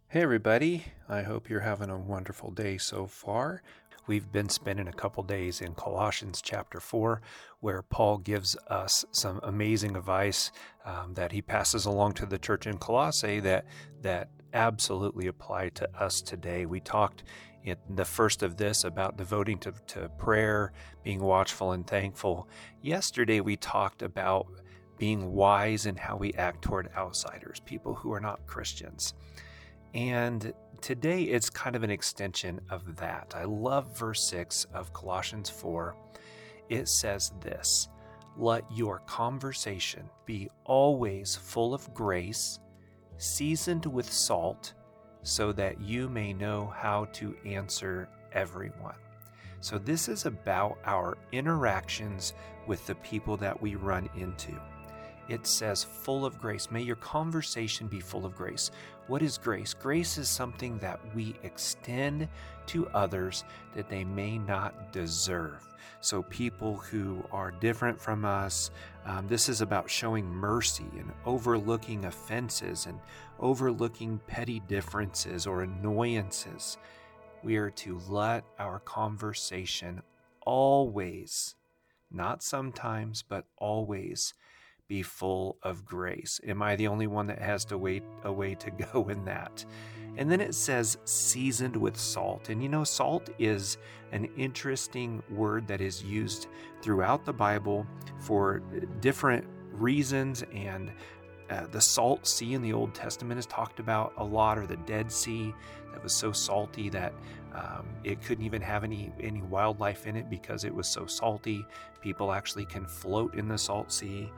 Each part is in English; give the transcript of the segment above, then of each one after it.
Hey everybody, I hope you're having a wonderful day so far. We've been spending a couple days in Colossians chapter 4, where Paul gives us some amazing advice that he passes along to the church in Colossae that absolutely apply to us today. We talked in the first of this about devoting to prayer, being watchful and thankful. Yesterday we talked about being wise in how we act toward outsiders, people who are not Christians. And today it's kind of an extension of that. I love verse 6 of Colossians 4. It says this: "Let your conversation be always full of grace, seasoned with salt, so that you may know how to answer everyone." So this is about our interactions with the people that we run into. It says full of grace. May your conversation be full of grace. What is grace? Grace is something that we extend to others that they may not deserve. So people who are different from us, this is about showing mercy and overlooking offenses and overlooking petty differences or annoyances. We are to let our conversation always, not sometimes, but always, be full of grace. Am I the only one that has to wait a way to go in that? And then it says seasoned with salt. And you know, salt is an interesting word that is used throughout the Bible for different reasons. And the salt sea in the Old Testament is talked about a lot, or the Dead Sea that was so salty that it couldn't even have any wildlife in it because it was so salty. People actually can float in the salt sea.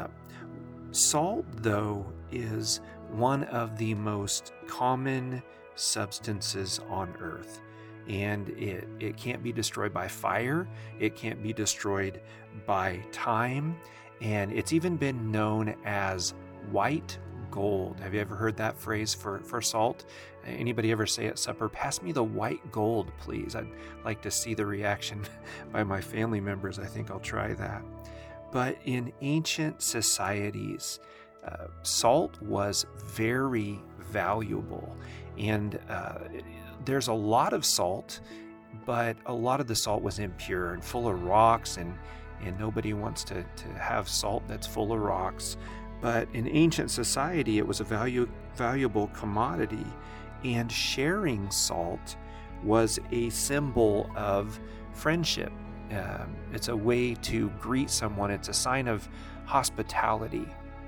Salt, though, is one of the most common substances on earth. And it can't be destroyed by fire. It can't be destroyed by time. And it's even been known as white gold. Have you ever heard that phrase for salt? Anybody ever say at supper, "Pass me the white gold, please"? I'd like to see the reaction by my family members. I think I'll try that. But in ancient societies, salt was very valuable. And there's a lot of salt, but a lot of the salt was impure and full of rocks, and nobody wants to have salt that's full of rocks. But in ancient society, it was a valuable commodity, and sharing salt was a symbol of friendship. It's a way to greet someone. It's a sign of hospitality.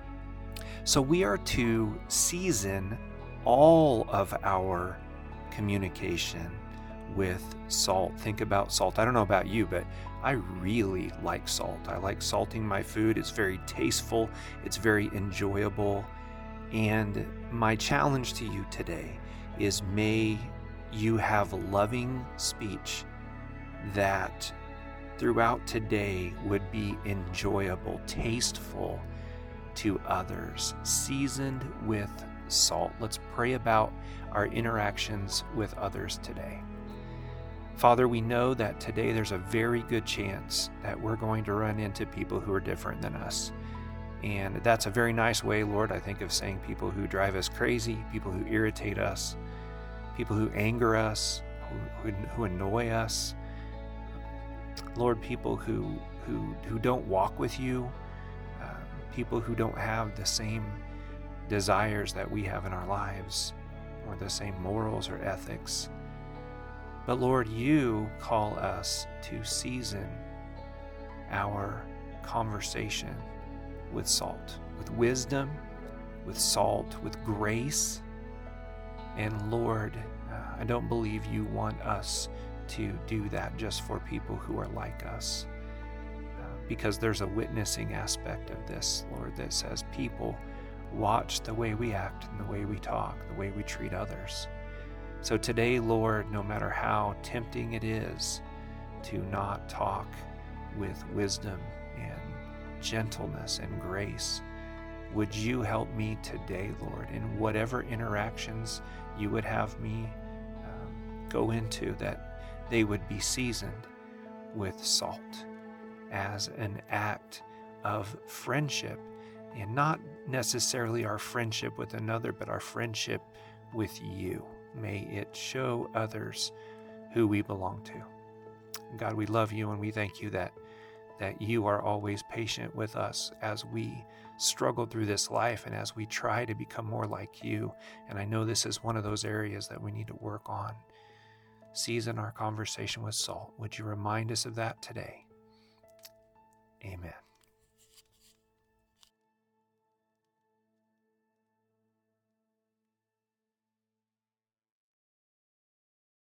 So we are to season all of our communication with salt. Think about salt. I don't know about you, but I really like salt. I like salting my food. It's very tasteful. It's very enjoyable. And my challenge to you today is, may you have loving speech that throughout today would be enjoyable, tasteful to others, seasoned with salt. Let's pray about our interactions with others today. Father, we know that today there's a very good chance that we're going to run into people who are different than us. And that's a very nice way, Lord, I think, of saying people who drive us crazy, people who irritate us, people who anger us, who annoy us. Lord, people who don't walk with you, people who don't have the same desires that we have in our lives, or the same morals or ethics. But Lord, you call us to season our conversation with salt, with wisdom, with salt, with grace. And Lord, I don't believe you want us to do that just for people who are like us, because there's a witnessing aspect of this, Lord, that says people watch the way we act and the way we talk, the way we treat others. So today, Lord, no matter how tempting it is to not talk with wisdom and gentleness and grace, would you help me today, Lord, in whatever interactions you would have me go into, that they would be seasoned with salt as an act of friendship, and not necessarily our friendship with another, but our friendship with you. May it show others who we belong to. God, we love you and we thank you that you are always patient with us as we struggle through this life and as we try to become more like you. And I know this is one of those areas that we need to work on. Season our conversation with salt. Would you remind us of that today? Amen.